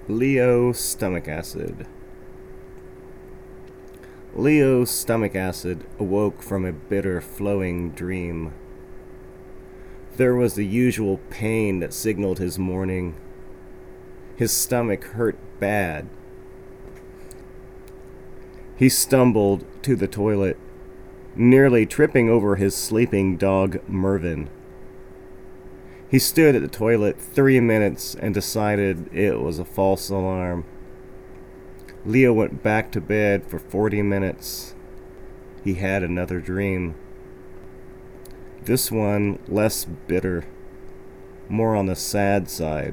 Leo Stomach Acid. Leo's stomach acid awoke from a bitter, flowing dream. There was the usual pain that signaled his morning. His stomach hurt bad. He stumbled to the toilet, nearly tripping over his sleeping dog, Mervin. He stood at the toilet 3 minutes and decided it was a false alarm. Leo went back to bed for 40 minutes. He had another dream. This one less bitter, more on the sad side.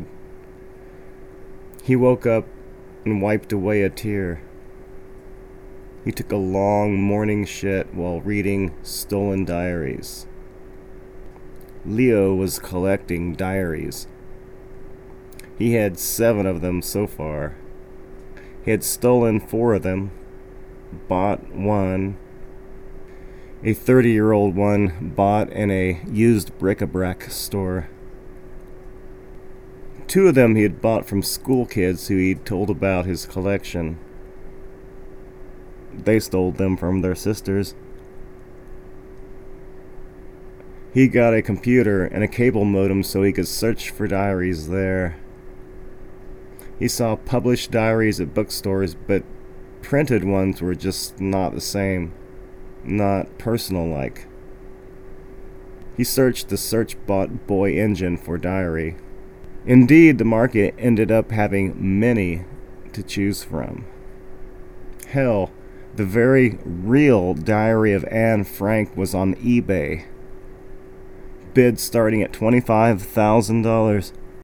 He woke up and wiped away a tear. He took a long morning shit while reading Stolen Diaries. Leo was collecting diaries. He had 7 of them so far. He had stolen 4 of them, bought one, a 30-year-old one bought in a used bric-a-brac store. 2 of them he had bought from school kids who he'd told about his collection. They stole them from their sisters. He got a computer and a cable modem so he could search for diaries there. He saw published diaries at bookstores, but printed ones were just not the same, not personal-like. He searched the search-bot boy engine for diary. Indeed, the market ended up having many to choose from. Hell, the very real Diary of Anne Frank was on eBay. Bid starting at $25,000.